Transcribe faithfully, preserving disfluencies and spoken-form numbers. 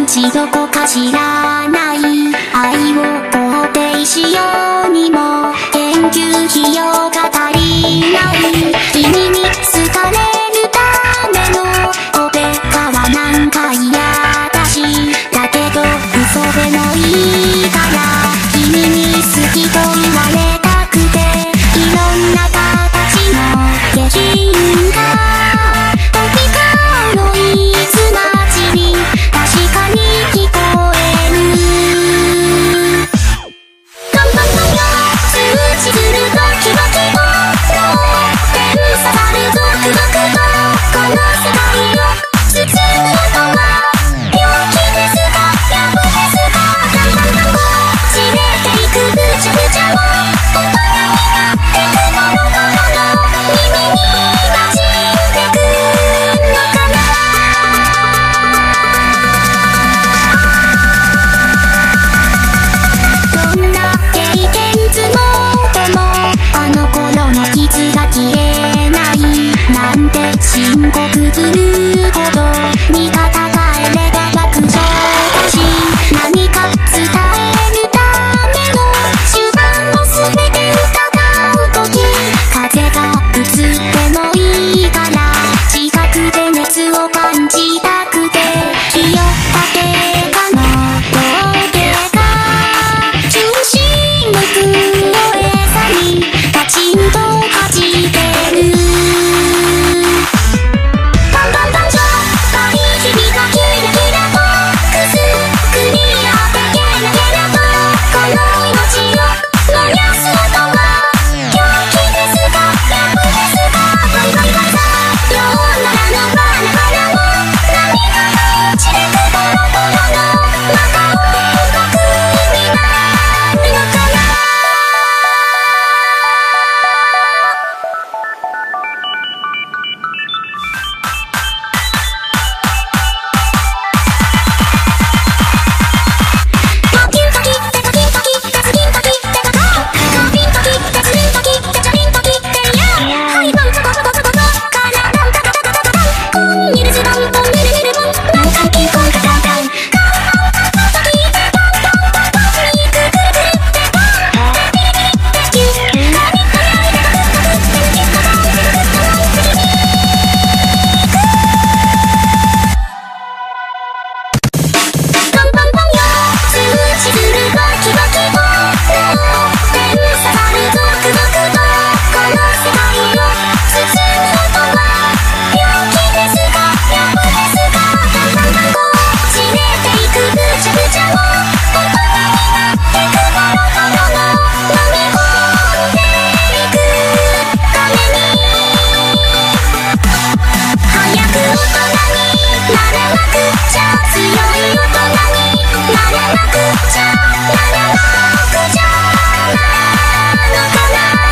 ちどこか知らない愛を肯定しようにも研究費用が足りない。君に好かれるためのオペラはなんか嫌だし、だけど嘘でもいいから君に好きと言われたくて、いろんな形の下品が飛び交うノイズ街に確かに聞こえる。カンパンパンよ通知するとキバキバの点刺さるゾクゾクとこの世界を包む音は病気ですかやぶですか。カンパンパンをじれていくぐちゃぐちゃを大人になってくボロボロの耳に馴染んでくのかな。どんな経験積もうともあの頃の傷が消えないなんて深刻ぶるほど味方がえれば爆笑だし、何か伝えるための手段を全て疑うとき、風が映ってもいいから近くで熱を感じたくて、ひよったてかの峠が中心力を餌にパチンと弾いてる。パンパンパンじゃない日々がキラキラとくすくにあってケラケラとこの命を燃やす音は狂気ですかやぶですか。バリバリバリさようならのバラバラも涙落ちてくボロボロの中を僕になるのかな。カキンと切ってカキンと切ってツキンと切ってカカカピンと切ってツリンと切ってチャリンと切ってやはいパンツコツコツコツからなんタタタタタタタンニルズバンポンニルニルボンなんかキンコンカタンタンカンパンパンと切ってパンパンパンパンにくくるくるってパンでピリピリってキュッカニッとやりてカクカクってキュッカタンピククッカタンピリピリカンパンパンよ通知するバキバキと点刺さるゾクゾクとこの世界を包む音は病気ですかやぶですか。カンパンパンこうじれていくぐちゃぐちゃを大人になってくボロボロの飲み込んでいくために早く大人にならなくちゃ強い大人にならなくちゃならなくちゃなのかな。